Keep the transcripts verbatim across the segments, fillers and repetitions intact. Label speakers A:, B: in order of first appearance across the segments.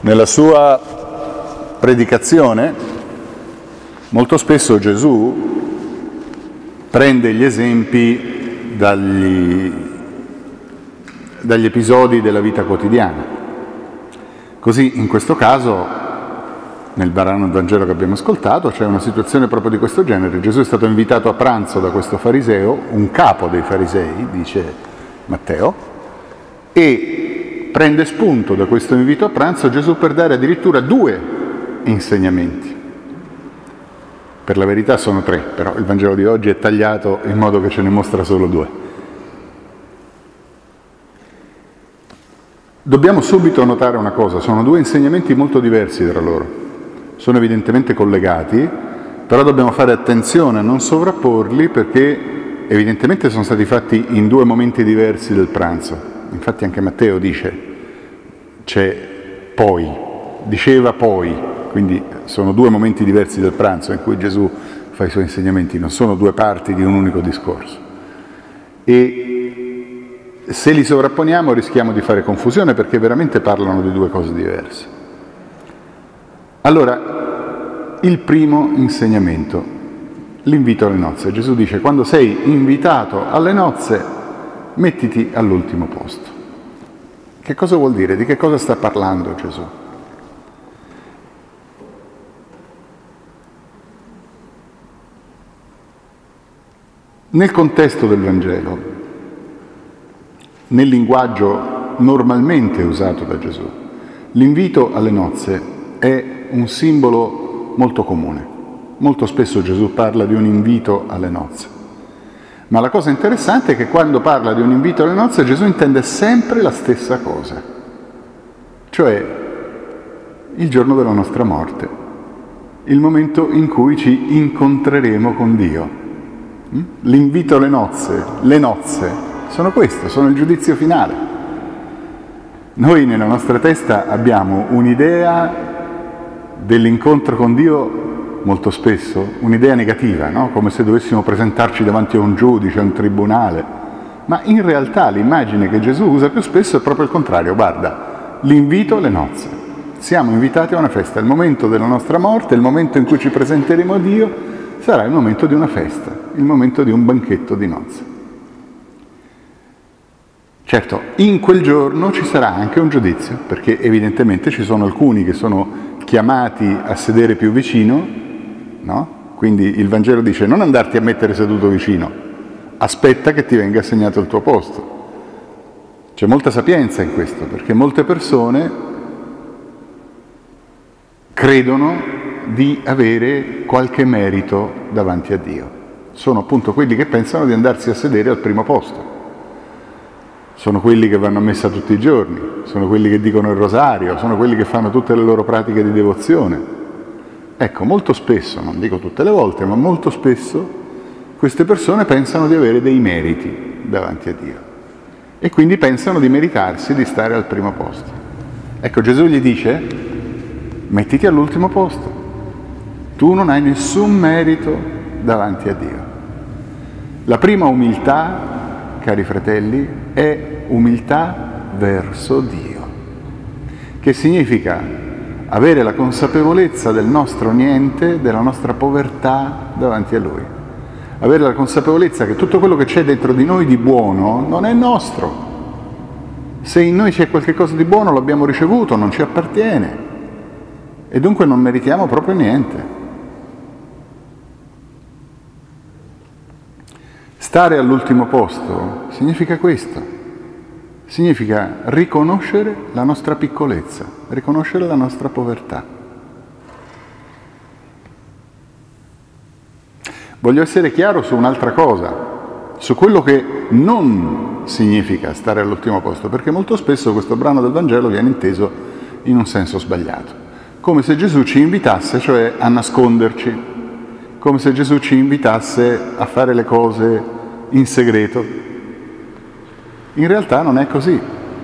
A: Nella sua predicazione, molto spesso Gesù prende gli esempi dagli, dagli episodi della vita quotidiana. Così, in questo caso, nel brano del Vangelo che abbiamo ascoltato, c'è una situazione proprio di questo genere. Gesù è stato invitato a pranzo da questo fariseo, un capo dei farisei, dice Matteo, e prende spunto da questo invito a pranzo Gesù per dare addirittura due insegnamenti. Per la verità sono tre, però il Vangelo di oggi è tagliato in modo che ce ne mostra solo due. Dobbiamo subito notare una cosa, sono due insegnamenti molto diversi tra loro. Sono evidentemente collegati, però dobbiamo fare attenzione a non sovrapporli perché evidentemente sono stati fatti in due momenti diversi del pranzo. Infatti anche Matteo dice, c'è poi, diceva poi, quindi sono due momenti diversi del pranzo in cui Gesù fa i suoi insegnamenti, non sono due parti di un unico discorso. E se li sovrapponiamo rischiamo di fare confusione perché veramente parlano di due cose diverse. Allora, il primo insegnamento, l'invito alle nozze. Gesù dice, quando sei invitato alle nozze, mettiti all'ultimo posto. Che cosa vuol dire? Di che cosa sta parlando Gesù? Nel contesto del Vangelo, nel linguaggio normalmente usato da Gesù, l'invito alle nozze è un simbolo molto comune. Molto spesso Gesù parla di un invito alle nozze. Ma la cosa interessante è che quando parla di un invito alle nozze Gesù intende sempre la stessa cosa, cioè il giorno della nostra morte, il momento in cui ci incontreremo con Dio. L'invito alle nozze, le nozze, sono questo, sono il giudizio finale. Noi nella nostra testa abbiamo un'idea dell'incontro con Dio molto spesso, un'idea negativa, no? Come se dovessimo presentarci davanti a un giudice, a un tribunale. Ma in realtà l'immagine che Gesù usa più spesso è proprio il contrario. Guarda, l'invito alle nozze. Siamo invitati a una festa. Il momento della nostra morte, il momento in cui ci presenteremo a Dio, sarà il momento di una festa, il momento di un banchetto di nozze. Certo, in quel giorno ci sarà anche un giudizio, perché evidentemente ci sono alcuni che sono chiamati a sedere più vicino, no? Quindi il Vangelo dice non andarti a mettere seduto vicino, aspetta che ti venga assegnato il tuo posto. C'è molta sapienza in questo, perché molte persone credono di avere qualche merito davanti a Dio. Sono appunto quelli che pensano di andarsi a sedere al primo posto. Sono quelli che vanno a messa tutti i giorni, sono quelli che dicono il rosario, sono quelli che fanno tutte le loro pratiche di devozione. Ecco, molto spesso, non dico tutte le volte, ma molto spesso queste persone pensano di avere dei meriti davanti a Dio e quindi pensano di meritarsi di stare al primo posto. Ecco, Gesù gli dice, mettiti all'ultimo posto, tu non hai nessun merito davanti a Dio. La prima umiltà, cari fratelli, è umiltà verso Dio, che significa avere la consapevolezza del nostro niente, della nostra povertà davanti a Lui. Avere la consapevolezza che tutto quello che c'è dentro di noi di buono non è nostro. Se in noi c'è qualche cosa di buono l'abbiamo ricevuto, non ci appartiene e dunque non meritiamo proprio niente. Stare all'ultimo posto significa questo. Significa riconoscere la nostra piccolezza, riconoscere la nostra povertà. Voglio essere chiaro su un'altra cosa, su quello che non significa stare all'ultimo posto, perché molto spesso questo brano del Vangelo viene inteso in un senso sbagliato, come se Gesù ci invitasse, cioè a nasconderci, come se Gesù ci invitasse a fare le cose in segreto. In realtà non è così.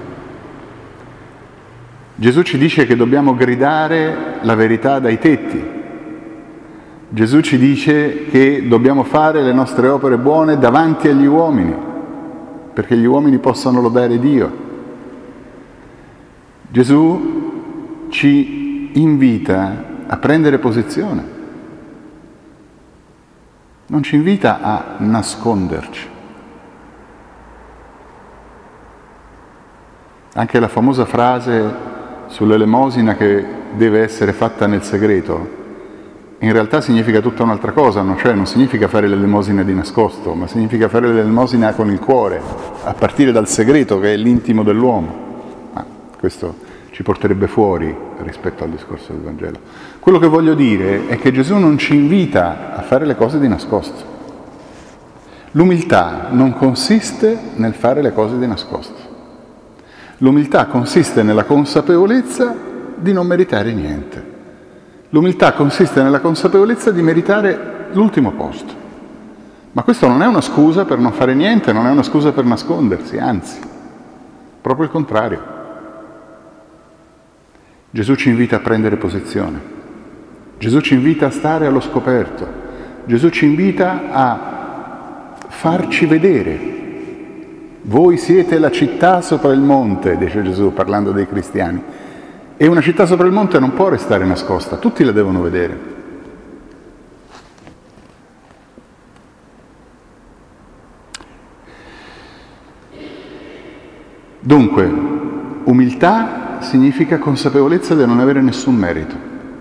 A: Gesù ci dice che dobbiamo gridare la verità dai tetti. Gesù ci dice che dobbiamo fare le nostre opere buone davanti agli uomini, perché gli uomini possano lodare Dio. Gesù ci invita a prendere posizione, non ci invita a nasconderci. Anche la famosa frase sull'elemosina che deve essere fatta nel segreto, in realtà significa tutta un'altra cosa, no? Cioè non significa fare l'elemosina di nascosto, ma significa fare l'elemosina con il cuore, a partire dal segreto che è l'intimo dell'uomo. Ma questo ci porterebbe fuori rispetto al discorso del Vangelo. Quello che voglio dire è che Gesù non ci invita a fare le cose di nascosto. L'umiltà non consiste nel fare le cose di nascosto. L'umiltà consiste nella consapevolezza di non meritare niente. L'umiltà consiste nella consapevolezza di meritare l'ultimo posto. Ma questo non è una scusa per non fare niente, non è una scusa per nascondersi, anzi, proprio il contrario. Gesù ci invita a prendere posizione. Gesù ci invita a stare allo scoperto. Gesù ci invita a farci vedere. Voi siete la città sopra il monte, dice Gesù parlando dei cristiani. E una città sopra il monte non può restare nascosta, tutti la devono vedere. Dunque, umiltà significa consapevolezza di non avere nessun merito.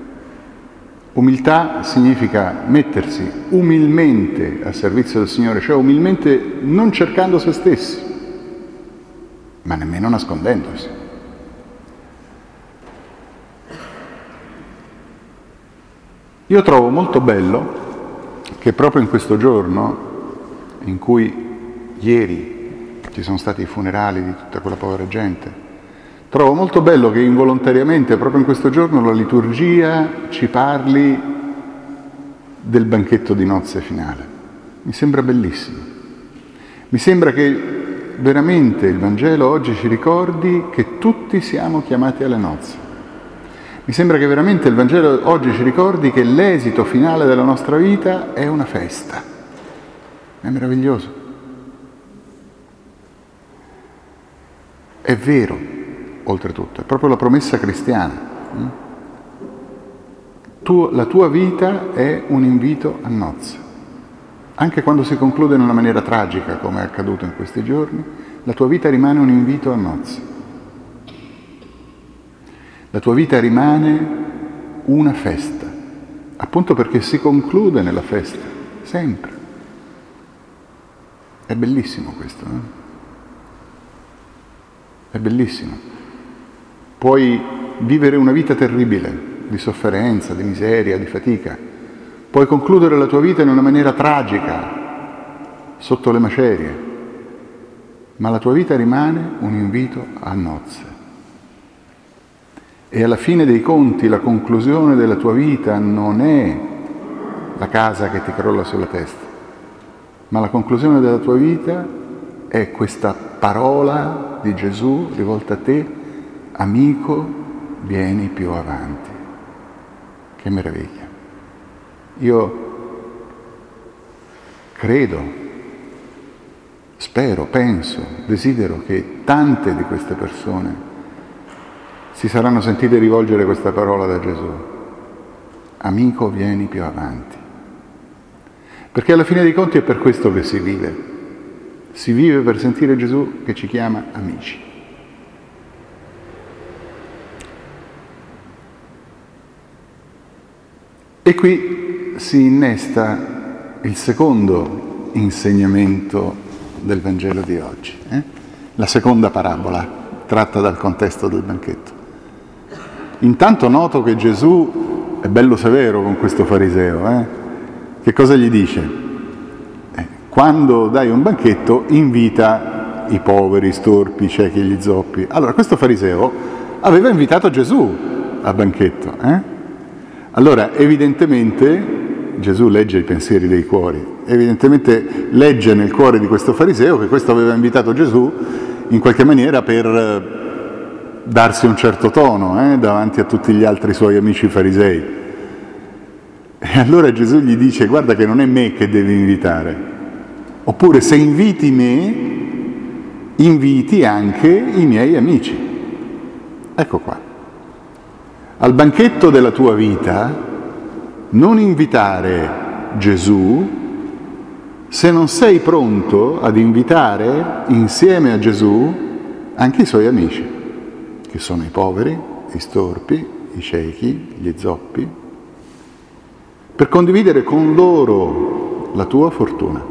A: Umiltà significa mettersi umilmente al servizio del Signore, cioè umilmente non cercando se stessi, ma nemmeno nascondendosi. Io trovo molto bello che proprio in questo giorno, in cui ieri ci sono stati i funerali di tutta quella povera gente, trovo molto bello che involontariamente, proprio in questo giorno, la liturgia ci parli del banchetto di nozze finale. Mi sembra bellissimo. Mi sembra che veramente il Vangelo oggi ci ricordi che tutti siamo chiamati alle nozze. Mi sembra che veramente il Vangelo oggi ci ricordi che l'esito finale della nostra vita è una festa. È meraviglioso. È vero, oltretutto, è proprio la promessa cristiana. Tu, la tua vita è un invito a nozze. Anche quando si conclude in una maniera tragica, come è accaduto in questi giorni, la tua vita rimane un invito a nozze. La tua vita rimane una festa, appunto perché si conclude nella festa, sempre. È bellissimo questo, eh? È bellissimo. Puoi vivere una vita terribile, di sofferenza, di miseria, di fatica. Puoi concludere la tua vita in una maniera tragica, sotto le macerie, ma la tua vita rimane un invito a nozze. E alla fine dei conti la conclusione della tua vita non è la casa che ti crolla sulla testa, ma la conclusione della tua vita è questa parola di Gesù rivolta a te: amico, vieni più avanti. Che meraviglia. Io credo, spero, penso, desidero che tante di queste persone si saranno sentite rivolgere questa parola da Gesù: amico, vieni più avanti. Perché alla fine dei conti è per questo che si vive. Si vive per sentire Gesù che ci chiama amici. E qui si innesta il secondo insegnamento del Vangelo di oggi, eh? La seconda parabola tratta dal contesto del banchetto. Intanto noto che Gesù è bello severo con questo fariseo. Eh? Che cosa gli dice? Eh, quando dai un banchetto invita i poveri, i storpi, i ciechi e gli zoppi. Allora questo fariseo aveva invitato Gesù al banchetto. Eh? Allora evidentemente Gesù legge i pensieri dei cuori. Evidentemente legge nel cuore di questo fariseo che questo aveva invitato Gesù in qualche maniera per darsi un certo tono eh, davanti a tutti gli altri suoi amici farisei. E allora Gesù gli dice: guarda che non è me che devi invitare, oppure se inviti me, inviti anche i miei amici. Ecco qua. Al banchetto della tua vita non invitare Gesù se non sei pronto ad invitare insieme a Gesù anche i suoi amici, che sono i poveri, i storpi, i ciechi, gli zoppi, per condividere con loro la tua fortuna.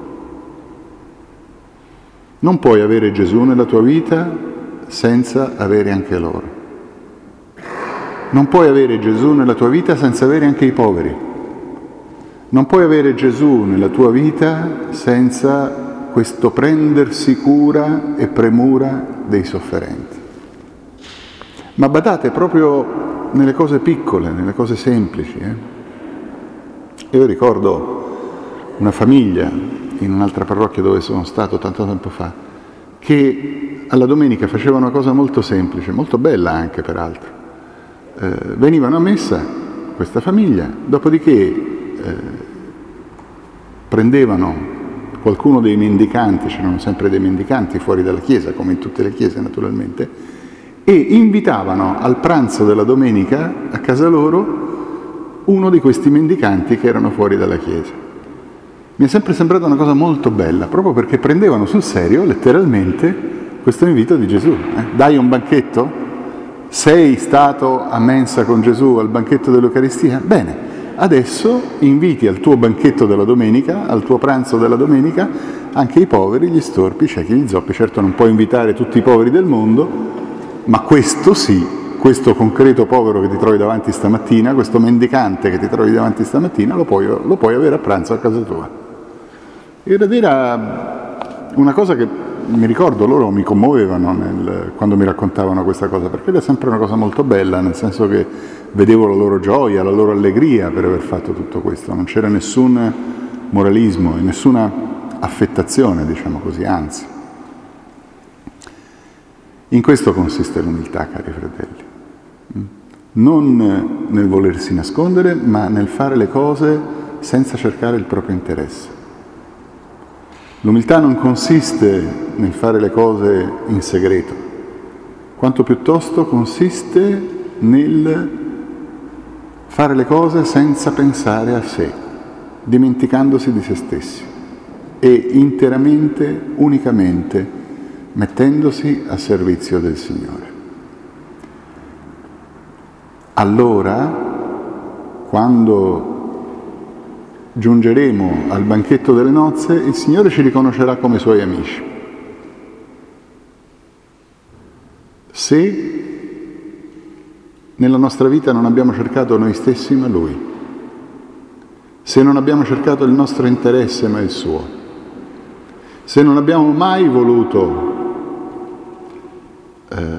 A: Non puoi avere Gesù nella tua vita senza avere anche loro. Non puoi avere Gesù nella tua vita senza avere anche i poveri. Non puoi avere Gesù nella tua vita senza questo prendersi cura e premura dei sofferenti. Ma badate proprio nelle cose piccole, nelle cose semplici. Eh? Io ricordo una famiglia in un'altra parrocchia dove sono stato tanto tempo fa, che alla domenica faceva una cosa molto semplice, molto bella anche peraltro. Eh, venivano a messa questa famiglia, dopodiché eh, prendevano qualcuno dei mendicanti, c'erano sempre dei mendicanti fuori dalla chiesa, come in tutte le chiese naturalmente, e invitavano al pranzo della domenica a casa loro uno di questi mendicanti che erano fuori dalla chiesa. Mi è sempre sembrata una cosa molto bella, proprio perché prendevano sul serio, letteralmente, questo invito di Gesù. Eh? Dai un banchetto? Sei stato a mensa con Gesù al banchetto dell'Eucaristia? Bene, adesso inviti al tuo banchetto della domenica, al tuo pranzo della domenica, anche i poveri, gli storpi, i ciechi, gli zoppi. Certo non puoi invitare tutti i poveri del mondo, ma questo sì, questo concreto povero che ti trovi davanti stamattina, questo mendicante che ti trovi davanti stamattina, lo puoi, lo puoi avere a pranzo a casa tua. Ed era una cosa che mi ricordo, loro mi commuovevano nel, quando mi raccontavano questa cosa, perché era sempre una cosa molto bella, nel senso che vedevo la loro gioia, la loro allegria per aver fatto tutto questo. Non c'era nessun moralismo e nessuna affettazione, diciamo così, anzi. In questo consiste l'umiltà, cari fratelli. Non nel volersi nascondere, ma nel fare le cose senza cercare il proprio interesse. L'umiltà non consiste nel fare le cose in segreto, quanto piuttosto consiste nel fare le cose senza pensare a sé, dimenticandosi di se stessi e interamente, unicamente, mettendosi a servizio del Signore. Allora, quando giungeremo al banchetto delle nozze, il Signore ci riconoscerà come Suoi amici. Se nella nostra vita non abbiamo cercato noi stessi ma Lui, se non abbiamo cercato il nostro interesse ma il Suo, se non abbiamo mai voluto eh,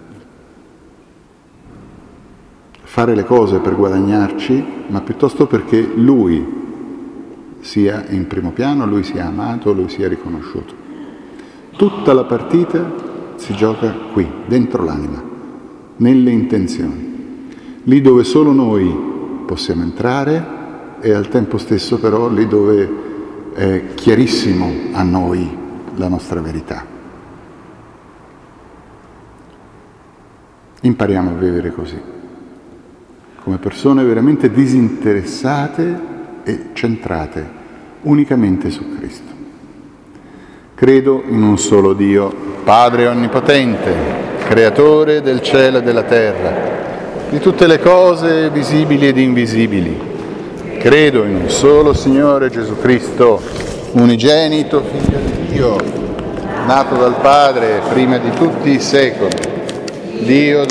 A: fare le cose per guadagnarci, ma piuttosto perché Lui sia in primo piano, Lui sia amato, Lui sia riconosciuto. Tutta la partita si gioca qui, dentro l'anima, nelle intenzioni. Lì dove solo noi possiamo entrare e al tempo stesso però lì dove è chiarissimo a noi la nostra verità. Impariamo a vivere così, come persone veramente disinteressate e centrate unicamente su Cristo. Credo in un solo Dio, Padre Onnipotente, Creatore del cielo e della terra, di tutte le cose visibili ed invisibili. Credo in un solo Signore Gesù Cristo, unigenito Figlio di Dio, nato dal Padre prima di tutti i secoli, Dio